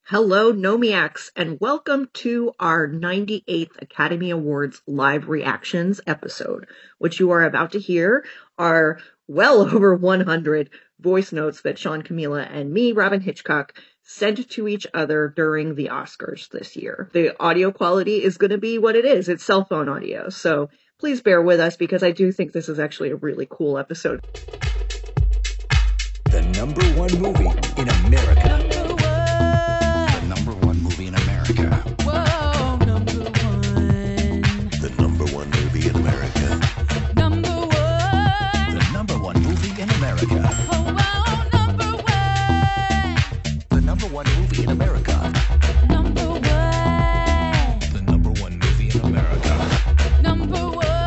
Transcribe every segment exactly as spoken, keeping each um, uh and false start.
Hello, Nomiacs, and welcome to our ninety-eighth Academy Awards live reactions episode. What you are about to hear are well over one hundred voice notes that Sean Camila and me, Robin Hitchcock, sent to each other during the Oscars this year. The audio quality is going to be what it is. It's cell phone audio, so please bear with us because I do think this is actually a really cool episode. The number one movie in America. Number one movie in America. Whoa, number one. The number one movie in America. Number one. The number one movie in America. Oh, wow, number one. The number one movie in America. Number one. The number one movie in America. Number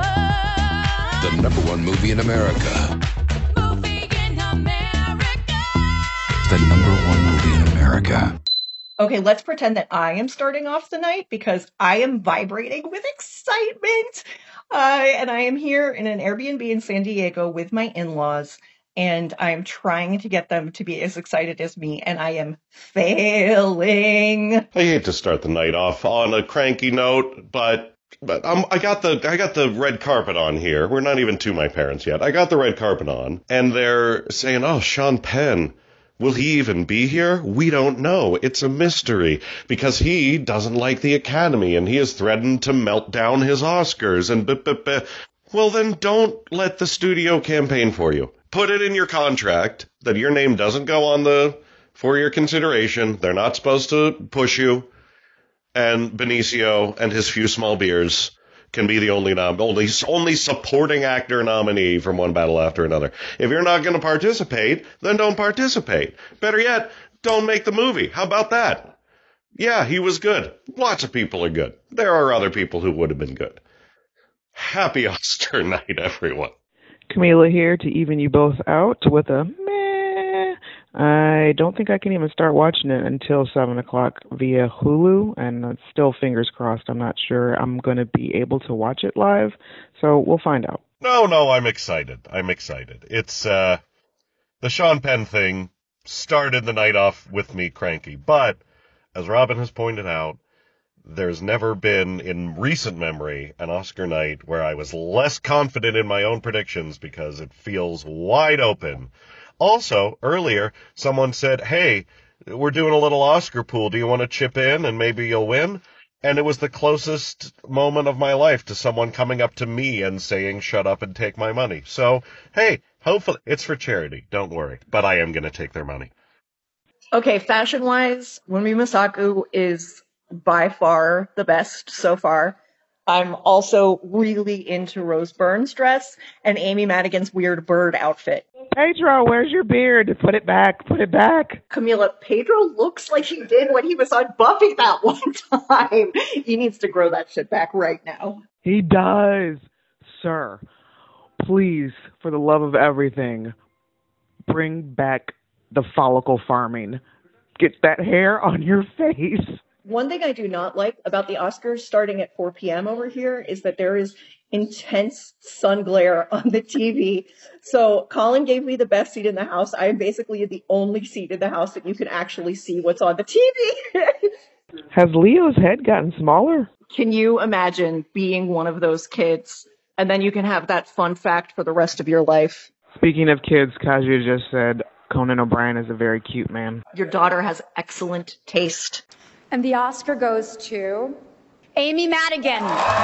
one. The number one movie in America. Movie in America. The number one movie in America. Okay, let's pretend that I am starting off the night because I am vibrating with excitement. Uh, and I am here in an Airbnb in San Diego with my in-laws, and I am trying to get them to be as excited as me, and I am failing. I hate to start the night off on a cranky note, but but um, I got the I got the red carpet on here. We're not even to my parents yet. I got the red carpet on, and they're saying, "Oh, Sean Penn. Will he even be here? We don't know. It's a mystery because he doesn't like the Academy and he has threatened to melt down his Oscars and b- b- b- well, then don't let the studio campaign for you. Put it in your contract that your name doesn't go on the for your consideration. They're not supposed to push you. And Benicio and his few small beers can be the only nom- only only supporting actor nominee from One Battle After Another. If you're not going to participate, then don't participate. Better yet, don't make the movie. How about that? Yeah, he was good. Lots of people are good. There are other people who would have been good. Happy Oscar night, everyone. Camila here to even you both out with a meh. I don't think I can even start watching it until seven o'clock via Hulu, and it's still fingers crossed. I'm not sure I'm going to be able to watch it live, so we'll find out. No, no, I'm excited. I'm excited. It's, uh, the Sean Penn thing started the night off with me cranky, but as Robin has pointed out, there's never been in recent memory an Oscar night where I was less confident in my own predictions because it feels wide open. Also, earlier, someone said, hey, we're doing a little Oscar pool. Do you want to chip in and maybe you'll win? And it was the closest moment of my life to someone coming up to me and saying, shut up and take my money. So, hey, hopefully it's for charity. Don't worry. But I am going to take their money. Okay, fashion-wise, Wunmi Mosaku is by far the best so far. I'm also really into Rose Byrne's dress and Amy Madigan's weird bird outfit. Pedro, where's your beard? Put it back. Put it back. Camila, Pedro looks like he did when he was on Buffy that one time. He needs to grow that shit back right now. He does. Sir, please, for the love of everything, bring back the follicle farming. Get that hair on your face. One thing I do not like about the Oscars starting at four p.m. over here is that there is intense sun glare on the T V. So Colin gave me the best seat in the house. I am basically the only seat in the house that you can actually see what's on the T V. Has Leo's head gotten smaller? Can you imagine being one of those kids? And then you can have that fun fact for the rest of your life. Speaking of kids, Kaja just said Conan O'Brien is a very cute man. Your daughter has excellent taste. And the Oscar goes to Amy Madigan.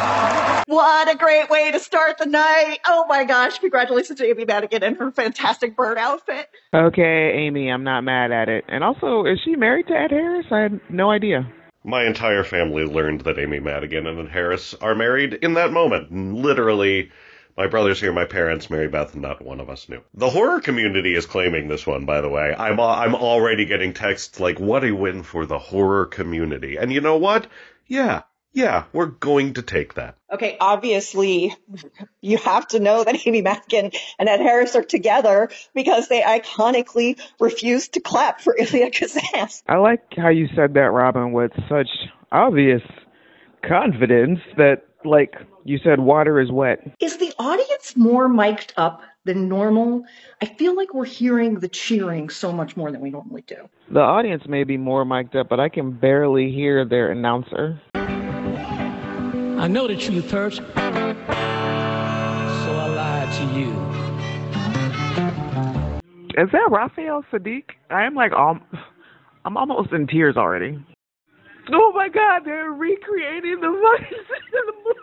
What a great way to start the night. Oh my gosh, congratulations to Amy Madigan and her fantastic bird outfit. Okay, Amy, I'm not mad at it. And also, is she married to Ed Harris? I had no idea. My entire family learned that Amy Madigan and Ed Harris are married in that moment. Literally, my brothers here, my parents, Mary Beth, and not one of us knew. The horror community is claiming this one, by the way. I'm I'm already getting texts like, what a win for the horror community. And you know what? Yeah, yeah, we're going to take that. Okay, obviously, you have to know that Amy Madigan and Ed Harris are together because they iconically refused to clap for Elia Kazan. I like how you said that, Robin, with such obvious confidence that, like, you said water is wet. Is the audience more mic'd up than normal. I feel like we're hearing the cheering so much more than we normally do. The audience may be more mic'd up, but I can barely hear their announcer. I know the truth hurts, so I lied to you. Is that Raphael Sadiq? I am like, um, I'm almost in tears already. Oh my God, they're recreating the voices in the movie.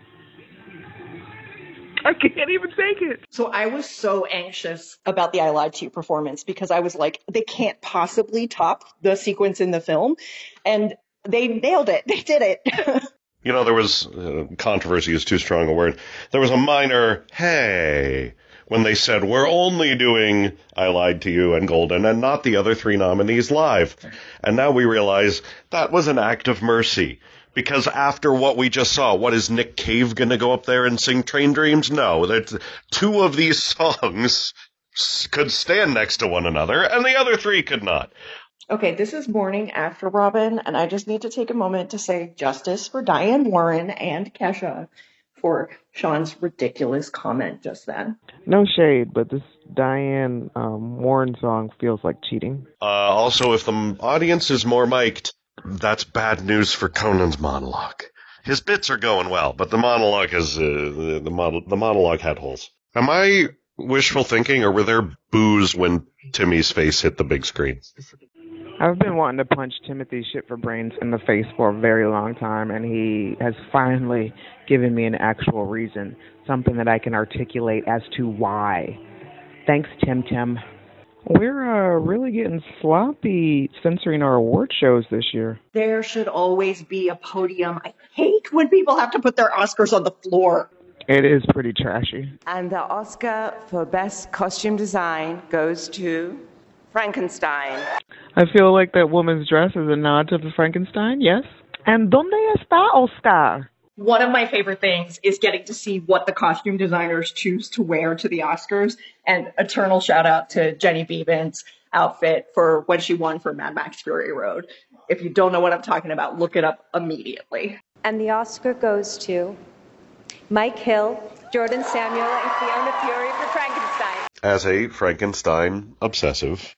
I can't even take it. So I was so anxious about the I Lied to You performance because I was like, they can't possibly top the sequence in the film. And they nailed it. They did it. You know, there was, uh, controversy is too strong a word. There was a minor, hey, when they said, we're only doing I Lied to You and Golden and not the other three nominees live. And now we realize that was an act of mercy. Because after what we just saw, what is Nick Cave going to go up there and sing Train Dreams? No, that two of these songs could stand next to one another, and the other three could not. Okay, this is Morning After Robin, and I just need to take a moment to say justice for Diane Warren and Kesha for Sean's ridiculous comment just then. No shade, but this Diane um, Warren song feels like cheating. Uh, also, if the audience is more mic'd, that's bad news for Conan's monologue. His bits are going well, but the monologue is uh, the, the, model, the monologue had holes. Am I wishful thinking, or were there boos when Timmy's face hit the big screen? I've been wanting to punch Timothy Shit for Brains in the face for a very long time, and he has finally given me an actual reason, something that I can articulate as to why. Thanks, Tim Tim. We're uh, really getting sloppy censoring our award shows this year. There should always be a podium. I hate when people have to put their Oscars on the floor. It is pretty trashy. And the Oscar for Best Costume Design goes to Frankenstein. I feel like that woman's dress is a nod to the Frankenstein, yes? And ¿dónde está Oscar? One of my favorite things is getting to see what the costume designers choose to wear to the Oscars. And eternal shout out to Jenny Beevan's outfit for when she won for Mad Max Fury Road. If you don't know what I'm talking about, look it up immediately. And the Oscar goes to Mike Hill, Jordan Samuel, and Fiona Fury for Frankenstein. As a Frankenstein obsessive,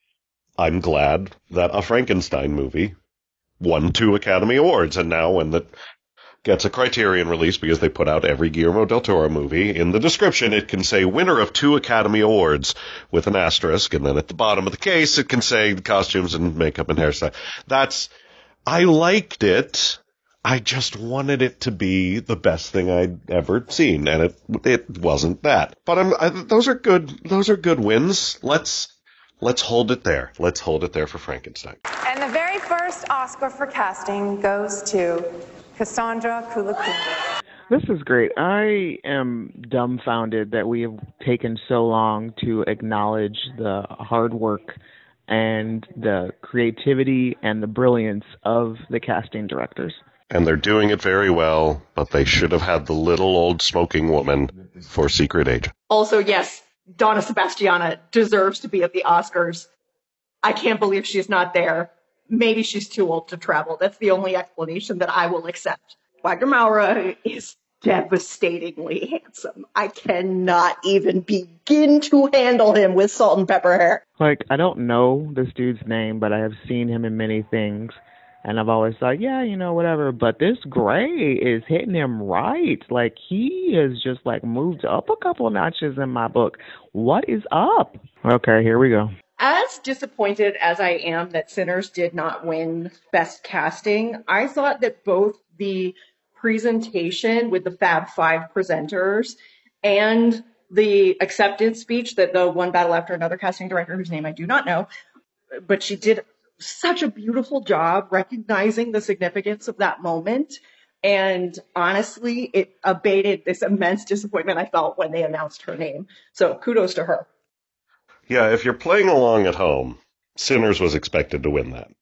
I'm glad that a Frankenstein movie won two Academy Awards. And now when the gets a Criterion release, because they put out every Guillermo del Toro movie, in the description it can say winner of two Academy Awards with an asterisk, and then at the bottom of the case it can say costumes and makeup and hairstyle. That's, I liked it. I just wanted it to be the best thing I'd ever seen, and it it wasn't that. But I'm, I, those are good. Those are good wins. Let's let's hold it there. Let's hold it there for Frankenstein. And the very first Oscar for casting goes to Cassandra Kulakunda. This is great. I am dumbfounded that we have taken so long to acknowledge the hard work and the creativity and the brilliance of the casting directors. And they're doing it very well, but they should have had the little old smoking woman for Secret Agent. Also, yes, Donna Sebastiana deserves to be at the Oscars. I can't believe she's not there. Maybe she's too old to travel. That's the only explanation that I will accept. Wagner Moura is devastatingly handsome. I cannot even begin to handle him with salt and pepper hair. Like, I don't know this dude's name, but I have seen him in many things. And I've always thought, yeah, you know, whatever. But this gray is hitting him right. Like, he has just, like, moved up a couple of notches in my book. What is up? Okay, here we go. As disappointed as I am that Sinners did not win Best Casting, I thought that both the presentation with the Fab Five presenters and the acceptance speech that the One Battle After Another casting director, whose name I do not know, but she did such a beautiful job recognizing the significance of that moment. And honestly, it abated this immense disappointment I felt when they announced her name. So kudos to her. Yeah, if you're playing along at home, Sinners was expected to win that.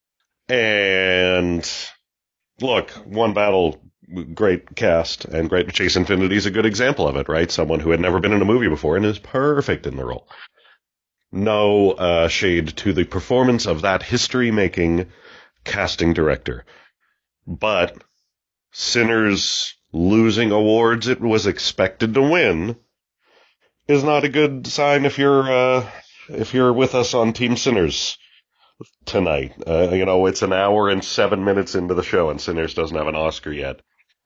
And look, One Battle, great cast and great. Chase Infinity is a good example of it, right? Someone who had never been in a movie before and is perfect in the role. No uh, shade to the performance of that history-making casting director. But Sinners losing awards it was expected to win is not a good sign if you're uh, if you're with us on Team Sinners tonight. Uh, you know, it's an hour and seven minutes into the show, and Sinners doesn't have an Oscar yet.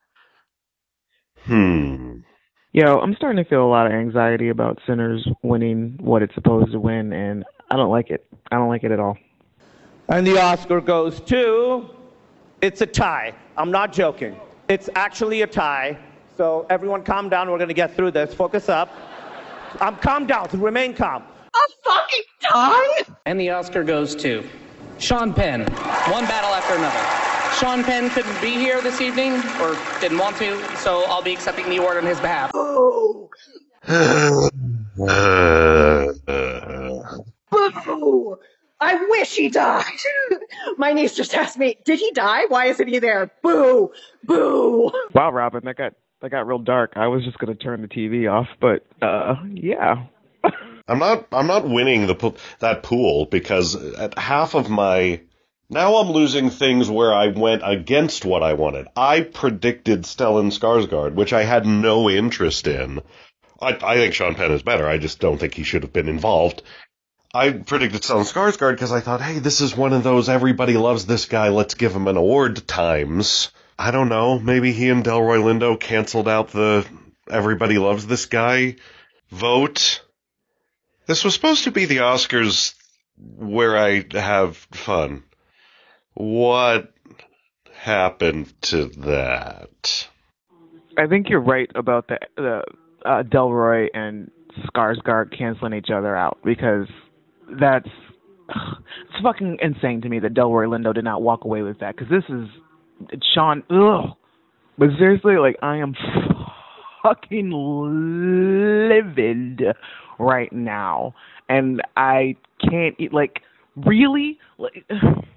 Hmm. Yo, I'm starting to feel a lot of anxiety about Sinners winning what it's supposed to win, and I don't like it. I don't like it at all. And the Oscar goes to... It's a tie. I'm not joking. It's actually a tie. So everyone calm down. We're going to get through this. Focus up. I'm calm down. Remain calm. A fucking tie? And the Oscar goes to Sean Penn. One battle after another. Sean Penn couldn't be here this evening, or didn't want to, so I'll be accepting the award on his behalf. Oh. Boo! I wish he died. My niece just asked me, did he die? Why isn't he there? Boo! Boo! Wow, Robin, that got that got real dark. I was just going to turn the T V off, but uh, yeah. I'm not. I'm not winning the pool, that pool because at half of my. Now I'm losing things where I went against what I wanted. I predicted Stellan Skarsgård, which I had no interest in. I, I think Sean Penn is better. I just don't think he should have been involved. I predicted Stellan Skarsgård because I thought, hey, this is one of those everybody loves this guy, let's give him an award times. I don't know, maybe he and Delroy Lindo canceled out the everybody loves this guy vote. This was supposed to be the Oscars where I have fun. What happened to that? I think you're right about the, the uh, Delroy and Skarsgård canceling each other out because that's it's fucking insane to me that Delroy Lindo did not walk away with that because this is Sean. Ugh. But seriously, like I am fucking livid right now, and I can't eat. Like really, like.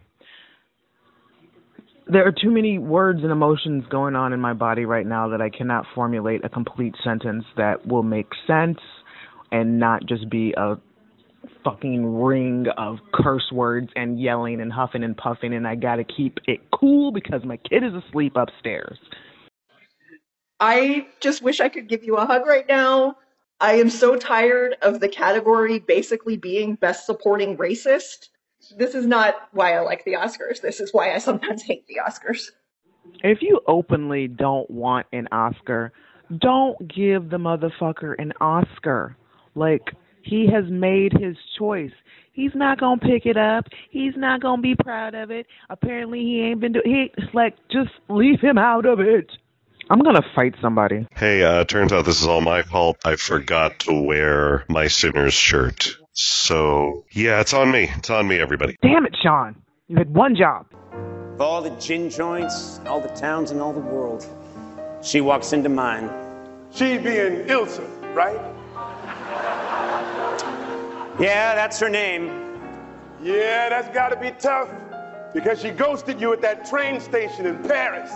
There are too many words and emotions going on in my body right now that I cannot formulate a complete sentence that will make sense and not just be a fucking ring of curse words and yelling and huffing and puffing, and I gotta keep it cool because my kid is asleep upstairs. I just wish I could give you a hug right now. I am so tired of the category basically being best supporting racist. This is not why I like the Oscars. This is why I sometimes hate the Oscars. If you openly don't want an Oscar, don't give the motherfucker an Oscar. Like, he has made his choice. He's not going to pick it up. He's not going to be proud of it. Apparently, he ain't been doing he like, just leave him out of it. I'm going to fight somebody. Hey, uh, turns out this is all my fault. I forgot to wear my Sinners shirt. So, yeah, it's on me. It's on me, everybody. Damn it, Sean. You had one job. Of all the gin joints, all the towns in all the world, she walks into mine. She being Ilsa, right? Yeah, that's her name. Yeah, that's gotta be tough, because she ghosted you at that train station in Paris.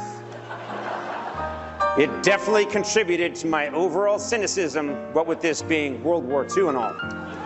It definitely contributed to my overall cynicism, what with this being World War Two and all.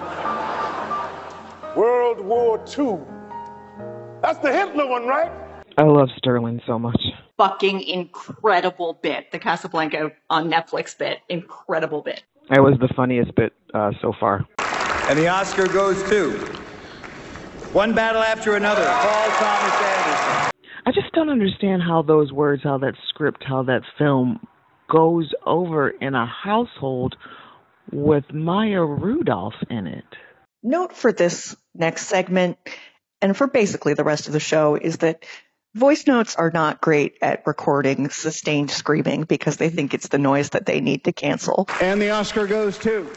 World War Two. That's the Hitler one, right? I love Sterling so much. Fucking incredible bit. The Casablanca on Netflix bit. Incredible bit. It was the funniest bit uh, so far. And the Oscar goes to One Battle After Another, Paul Thomas Anderson. I just don't understand how those words, how that script, how that film goes over in a household with Maya Rudolph in it. Note for this next segment, and for basically the rest of the show, is that voice notes are not great at recording sustained screaming because they think it's the noise that they need to cancel. And the Oscar goes to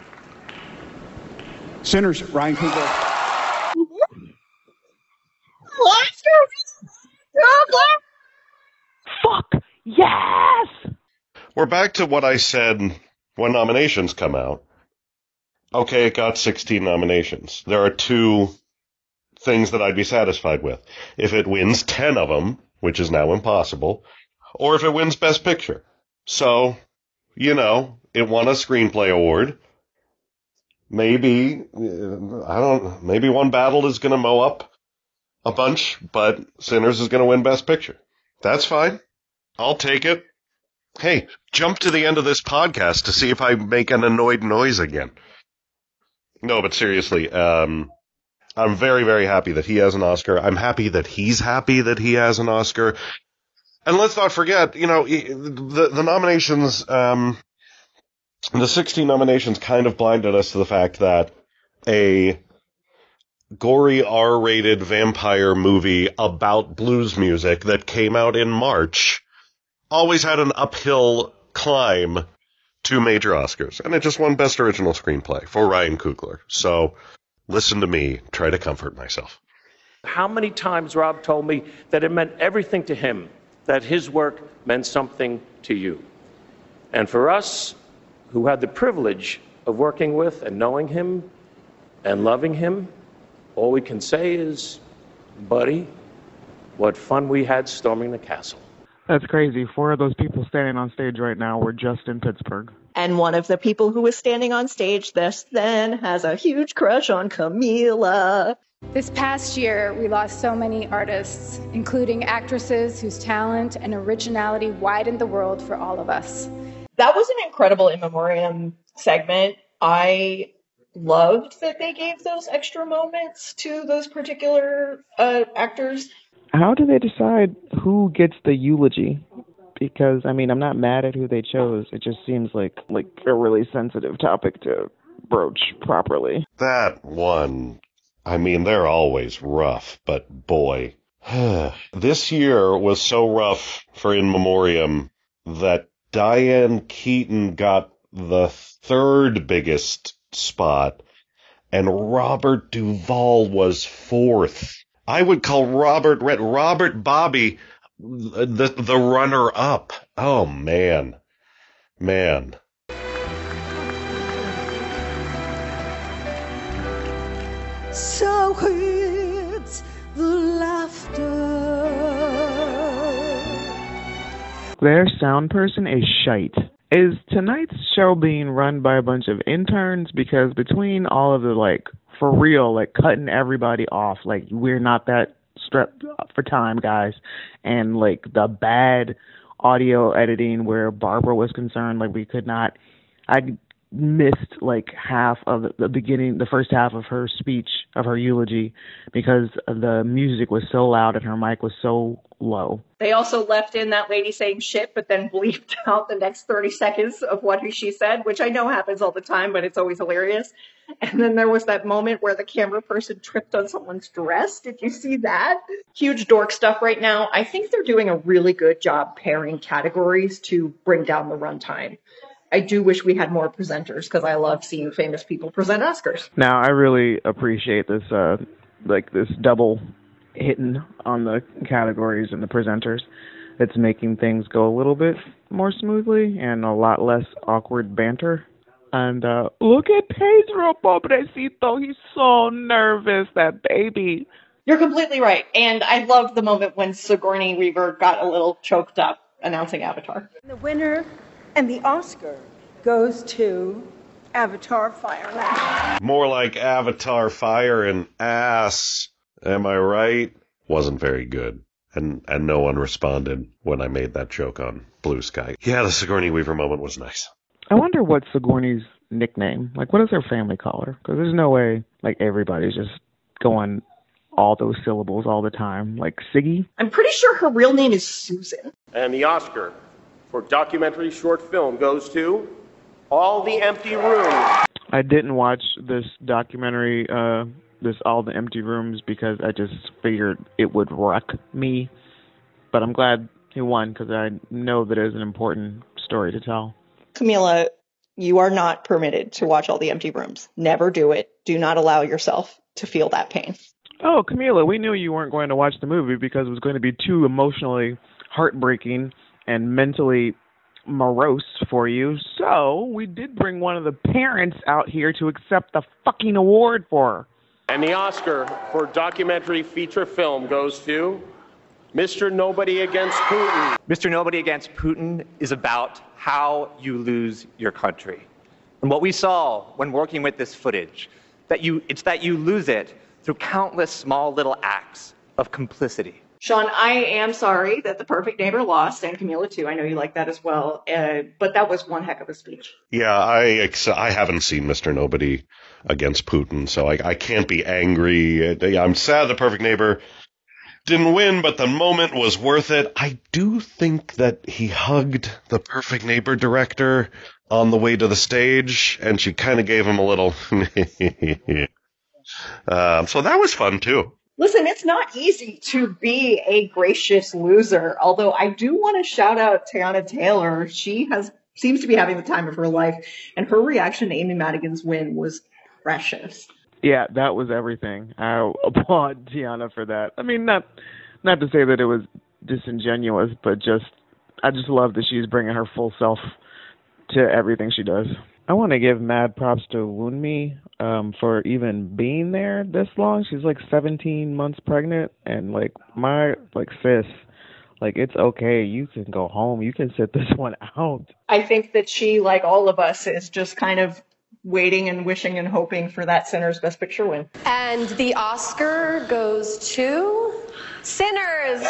Sinners, Ryan Coogler. Fuck yes! We're back to what I said when nominations come out. Okay, it got sixteen nominations. There are two things that I'd be satisfied with. If it wins ten of them, which is now impossible, or if it wins Best Picture. So, you know, it won a screenplay award. Maybe, I don't, maybe One Battle is going to mow up a bunch, but Sinners is going to win Best Picture. That's fine. I'll take it. Hey, jump to the end of this podcast to see if I make an annoyed noise again. No, but seriously, um, I'm very, very happy that he has an Oscar. I'm happy that he's happy that he has an Oscar. And let's not forget, you know, the, the nominations, um, the sixteen nominations kind of blinded us to the fact that a gory R-rated vampire movie about blues music that came out in March always had an uphill climb to major Oscars. And it just won Best Original Screenplay for Ryan Coogler. So listen to me, try to comfort myself. How many times Rob told me that it meant everything to him, that his work meant something to you. And for us, who had the privilege of working with and knowing him and loving him, all we can say is, buddy, what fun we had storming the castle. That's crazy. Four of those people standing on stage right now were just in Pittsburgh. And one of the people who was standing on stage this then has a huge crush on Camila. This past year, we lost so many artists, including actresses whose talent and originality widened the world for all of us. That was an incredible in memoriam segment. I loved that they gave those extra moments to those particular uh, actors. How do they decide who gets the eulogy? Because, I mean, I'm not mad at who they chose. It just seems like like a really sensitive topic to broach properly. That one, I mean, they're always rough, but boy. This year was so rough for In Memoriam that Diane Keaton got the third biggest spot, and Robert Duvall was fourth. I would call Robert Red, Robert Bobby the the runner up. Oh man, man. So it's the laughter. Their sound person is shite. Is tonight's show being run by a bunch of interns? Because between all of the, like, for real, like, cutting everybody off, like, we're not that strapped for time, guys, and, like, the bad audio editing where Barbara was concerned, like, we could not, I missed, like, half of the beginning, the first half of her speech, of her eulogy, because the music was so loud and her mic was so low. They also left in that lady saying shit, but then bleeped out the next thirty seconds of what she said, which I know happens all the time, but it's always hilarious. And then there was that moment where the camera person tripped on someone's dress. Did you see that? Huge dork stuff right now. I think they're doing a really good job pairing categories to bring down the runtime. I do wish we had more presenters because I love seeing famous people present Oscars. Now, I really appreciate this, uh, like this double hitting on the categories and the presenters. It's making things go a little bit more smoothly and a lot less awkward banter. And uh, look at Pedro, pobrecito. He's so nervous, that baby. You're completely right. And I loved the moment when Sigourney Weaver got a little choked up announcing Avatar. The winner and the Oscar goes to Avatar Fire and Ash. More like Avatar Fire and Ass. Am I right? Wasn't very good. And and no one responded when I made that joke on Blue Sky. Yeah, the Sigourney Weaver moment was nice. I wonder what Sigourney's nickname, like what does her family call her? Because there's no way, like, everybody's just going all those syllables all the time. Like Siggy? I'm pretty sure her real name is Susan. And the Oscar for documentary short film goes to All the Empty Rooms. I didn't watch this documentary, uh, this All the Empty Rooms, because I just figured it would wreck me. But I'm glad he won because I know that it is an important story to tell. Camila, you are not permitted to watch All the Empty Rooms. Never do it. Do not allow yourself to feel that pain. Oh, Camila, we knew you weren't going to watch the movie because it was going to be too emotionally heartbreaking and mentally morose for you. So we did bring one of the parents out here to accept the fucking award for her. And the Oscar for documentary feature film goes to Mister Nobody Against Putin. Mister Nobody Against Putin is about how you lose your country. And what we saw when working with this footage, that you, it's that you lose it through countless small little acts of complicity. Sean, I am sorry that The Perfect Neighbor lost, and Camila too. I know you like that as well. Uh, but that was one heck of a speech. Yeah, I ex- I haven't seen Mister Nobody against Putin, so I, I can't be angry. Uh, I'm sad The Perfect Neighbor didn't win, but the moment was worth it. I do think that he hugged the Perfect Neighbor director on the way to the stage, and she kind of gave him a little... um, so that was fun, too. Listen, it's not easy to be a gracious loser, although I do want to shout out Tiana Taylor. She has seems to be having the time of her life, and her reaction to Amy Madigan's win was precious. Yeah, that was everything. I applaud Tiana for that. I mean, not not to say that it was disingenuous, but just I just love that she's bringing her full self to everything she does. I want to give mad props to Wunmi um, for even being there this long. She's like seventeen months pregnant, and like my like sis, like it's okay. You can go home. You can sit this one out. I think that she, like all of us, is just kind of waiting and wishing and hoping for that Sinners Best Picture win. And the Oscar goes to Sinners.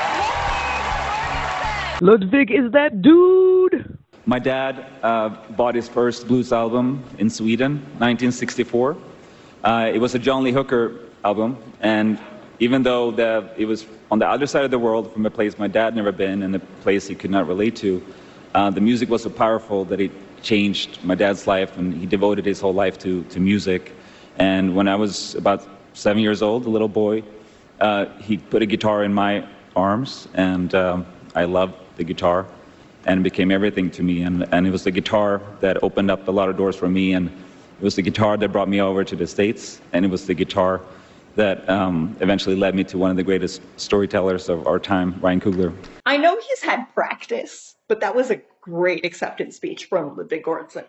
Ludwig is that dude. My dad uh, bought his first blues album in Sweden, nineteen sixty-four. Uh, it was a John Lee Hooker album, and even though the, it was on the other side of the world from a place my dad never been and a place he could not relate to, uh, the music was so powerful that it changed my dad's life, and he devoted his whole life to, to music. And when I was about seven years old, a little boy, uh, he put a guitar in my arms, and um, I loved the guitar. And it became everything to me, and, and it was the guitar that opened up a lot of doors for me, and it was the guitar that brought me over to the States, and it was the guitar that um, eventually led me to one of the greatest storytellers of our time, Ryan Coogler. I know he's had practice, but that was a great acceptance speech from Ludwig Göransson.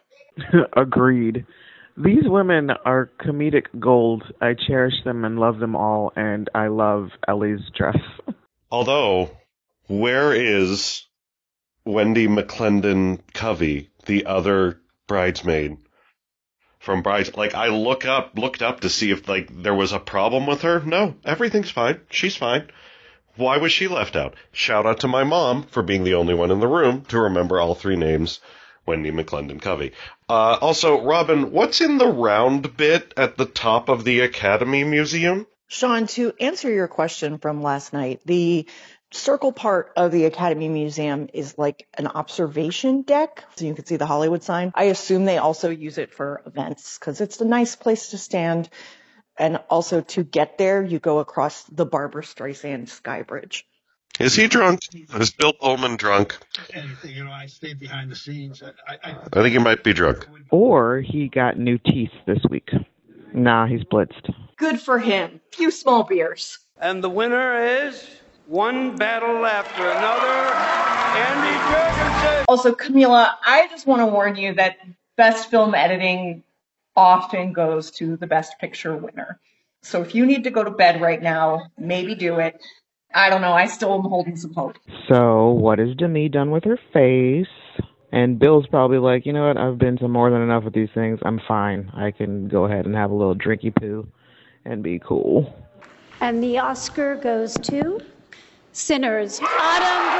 Agreed. These women are comedic gold. I cherish them and love them all, and I love Ellie's dress. Although, where is Wendy McClendon Covey, the other bridesmaid from Brides? Like, I look up, looked up to see if, like, there was a problem with her. No, everything's fine. She's fine. Why was she left out? Shout out to my mom for being the only one in the room to remember all three names, Wendy McClendon Covey. Uh, also, Robin, what's in the round bit at the top of the Academy Museum? Sean, to answer your question from last night, the circle part of the Academy Museum is like an observation deck, so you can see the Hollywood sign. I assume they also use it for events because it's a nice place to stand. And also to get there, you go across the Barbra Streisand Sky Bridge. Is he drunk? Is Bill Pullman drunk? Anything, you know, I stayed behind the scenes. I, I, I think he might be drunk. Or he got new teeth this week. Nah, he's blitzed. Good for him. Few small beers. And the winner is One Battle After Another, Andy Jurgensen. Also, Camila, I just want to warn you that Best Film Editing often goes to the Best Picture winner. So if you need to go to bed right now, maybe do it. I don't know. I still am holding some hope. So what has Demi done with her face? And Bill's probably like, you know what? I've been to more than enough of these things. I'm fine. I can go ahead and have a little drinky poo and be cool. And the Oscar goes to Sinners. Adam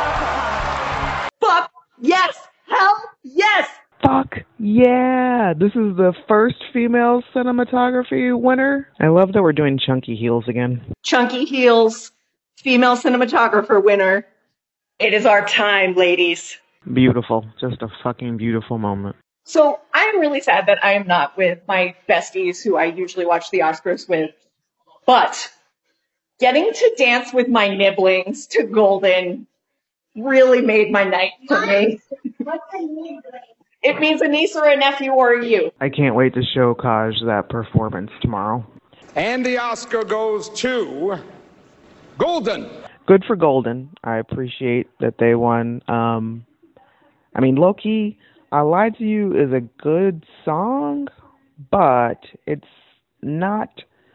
Peralta. Fuck yes! Hell yes! Fuck yeah! This is the first female cinematography winner. I love that we're doing Chunky Heels again. Chunky Heels, female cinematographer winner. It is our time, ladies. Beautiful. Just a fucking beautiful moment. So I'm really sad that I am not with my besties who I usually watch the Oscars with. But getting to dance with my nibblings to Golden really made my night for me. It means a niece or a nephew or a you. I can't wait to show Kaj that performance tomorrow. And the Oscar goes to Golden. Good for Golden. I appreciate that they won. Um, I mean, Loki, I Lied to You is a good song, but it's not...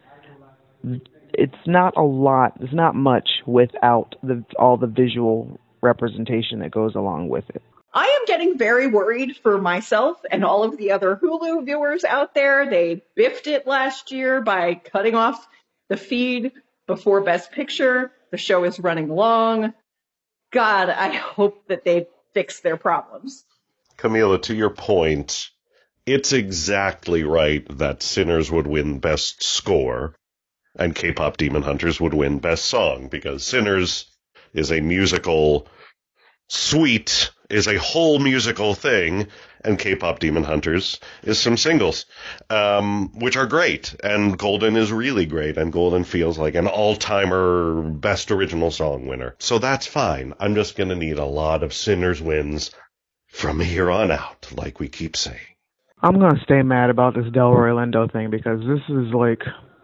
It's not a lot. It's not much without the all the visual representation that goes along with it. I am getting very worried for myself and all of the other Hulu viewers out there. They biffed it last year by cutting off the feed before Best Picture. The The show is running long. God, I hope that they fix their problems. Camila, to your point, it's exactly right that Sinners would win Best Score and K-Pop Demon Hunters would win Best Song, because Sinners is a musical suite, is a whole musical thing, and K-Pop Demon Hunters is some singles, um, which are great, and Golden is really great, and Golden feels like an all-timer Best Original Song winner. So that's fine. I'm just going to need a lot of Sinners wins from here on out, like we keep saying. I'm going to stay mad about this Delroy Lindo thing because this is like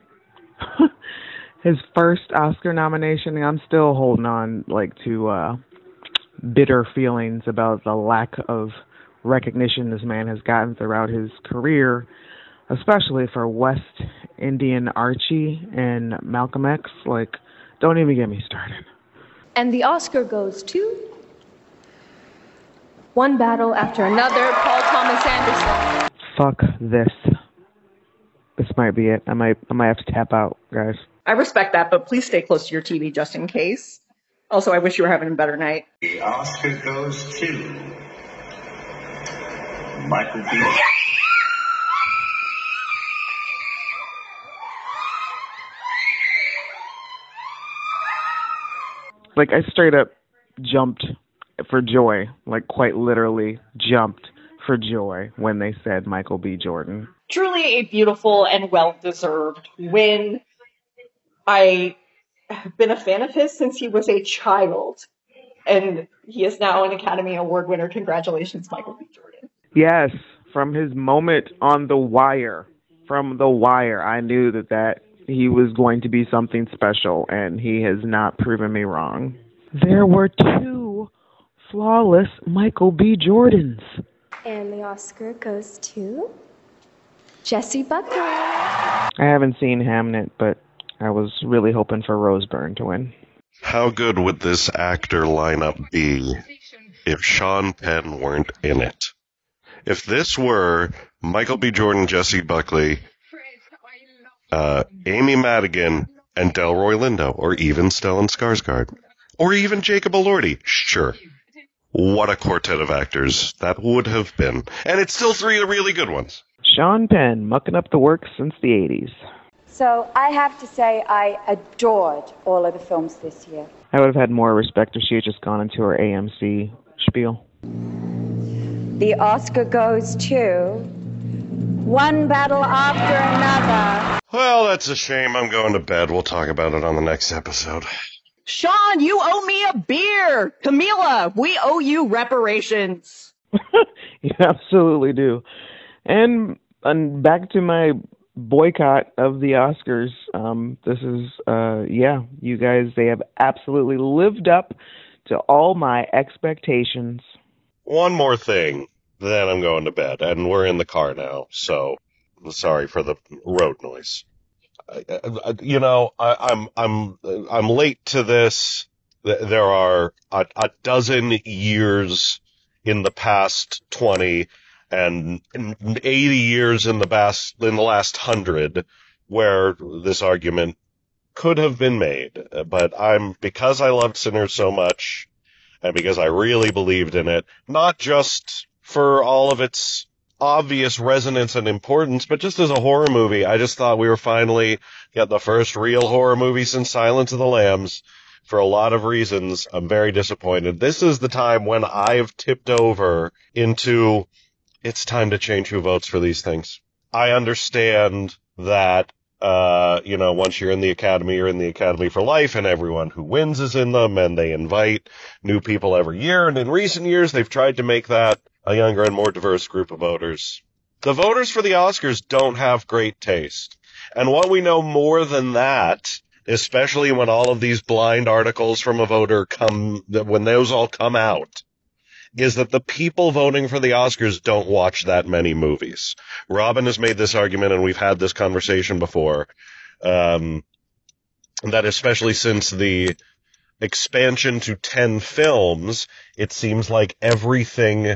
his first Oscar nomination. And I'm still holding on like to uh, bitter feelings about the lack of recognition this man has gotten throughout his career, especially for West Indian Archie and Malcolm X. Like, don't even get me started. And the Oscar goes to One Battle After Another, Paul Thomas Anderson. Fuck this. This might be it. I might I might have to tap out, guys. I respect that, but please stay close to your T V just in case. Also, I wish you were having a better night. The Oscar goes to Michael B. Like, I straight up jumped for joy, like quite literally jumped for joy when they said Michael B. Jordan. Truly a beautiful and well-deserved win. I have been a fan of his since he was a child, and he is now an Academy Award winner. Congratulations, Michael B. Jordan. Yes, from his moment on The Wire, from The Wire, I knew that, that he was going to be something special, and he has not proven me wrong. There were two flawless Michael B. Jordans. And the Oscar goes to Jessie Buckley. I haven't seen Hamnet, but I was really hoping for Rose Byrne to win. How good would this actor lineup be if Sean Penn weren't in it? If this were Michael B. Jordan, Jessie Buckley, uh, Amy Madigan, and Delroy Lindo, or even Stellan Skarsgård, or even Jacob Elordi, sure. What a quartet of actors that would have been. And it's still three really good ones. Sean Penn, mucking up the works since the eighties. So I have to say I adored all of the films this year. I would have had more respect if she had just gone into her A M C spiel. The Oscar goes to One Battle After Another. Well, that's a shame. I'm going to bed. We'll talk about it on the next episode. Sean, you owe me a beer. Camila, we owe you reparations. You absolutely do. And, and back to my boycott of the Oscars. Um, this is, uh, yeah, you guys, they have absolutely lived up to all my expectations. One more thing, then I'm going to bed, and we're in the car now, so sorry for the road noise. I, I, you know, I, I'm I'm I'm late to this. There are a, a dozen years in the past twenty and eighty years in the past in the last hundred where this argument could have been made. But I'm because I loved Sinners so much, and because I really believed in it, not just for all of its obvious resonance and importance, but just as a horror movie, I just thought we were finally getting the first real horror movie since Silence of the Lambs. For a lot of reasons, I'm very disappointed. This is the time when I've tipped over into it's time to change who votes for these things. I understand that, uh, you know, once you're in the Academy, you're in the Academy for life, and everyone who wins is in them, and they invite new people every year. And in recent years, they've tried to make that a younger and more diverse group of voters. The voters for the Oscars don't have great taste. And what we know more than that, especially when all of these blind articles from a voter come, when those all come out, is that the people voting for the Oscars don't watch that many movies. Robin has made this argument, and we've had this conversation before, um, that especially since the expansion to ten films, it seems like everything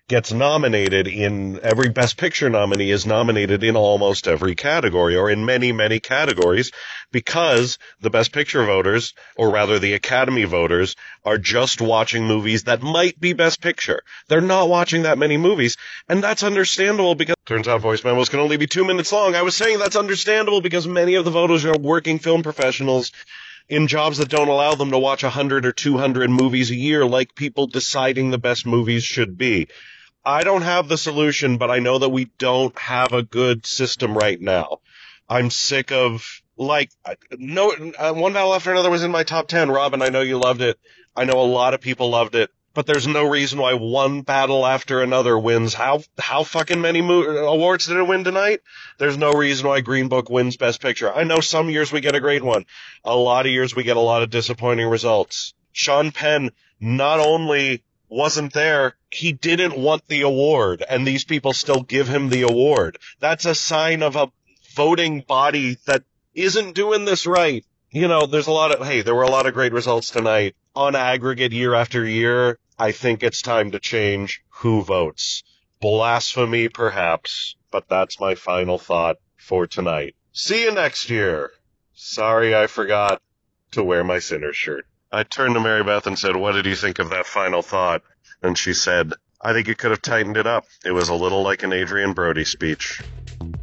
gets nominated in every Best Picture nominee is nominated in almost every category, or in many, many categories, because the Best Picture voters, or rather the Academy voters, are just watching movies that might be Best Picture. They're not watching that many movies, and that's understandable because turns out voice memos can only be two minutes long. I was saying that's understandable because many of the voters are working film professionals in jobs that don't allow them to watch one hundred or two hundred movies a year like people deciding the best movies should be. I don't have the solution, but I know that we don't have a good system right now. I'm sick of, like, no, uh, One Battle After Another was in my top ten. Robin, I know you loved it. I know a lot of people loved it. But there's no reason why One Battle After Another wins. How how fucking many mo- awards did it win tonight? There's no reason why Green Book wins Best Picture. I know some years we get a great one. A lot of years we get a lot of disappointing results. Sean Penn not only wasn't there, he didn't want the award, and these people still give him the award. That's a sign of a voting body that isn't doing this right. You know, there's a lot of, hey, there were a lot of great results tonight. On aggregate, year after year, I think it's time to change who votes. Blasphemy, perhaps, but that's my final thought for tonight. See you next year. Sorry I forgot to wear my Sinners shirt. I turned to Mary Beth and said, what did you think of that final thought? And she said, I think you could have tightened it up. It was a little like an Adrian Brody speech.